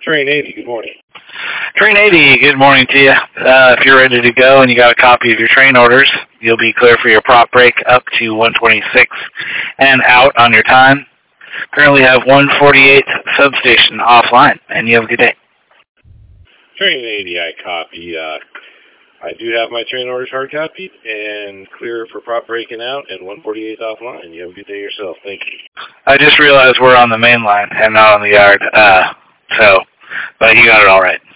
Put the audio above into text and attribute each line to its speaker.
Speaker 1: Train 80, good morning.
Speaker 2: Train 80, good morning to you. If you're ready to go and you got a copy of your train orders, you'll be clear for your prop break up to 126 and out on your time. Currently have 148 substation offline, and you have a good day.
Speaker 1: Train 80, I copy. I do have my train orders hard copied and clear for prop breaking out and 148 offline. You have a good day yourself. Thank you.
Speaker 2: I just realized we're on the main line and not on the yard, but you got it all right.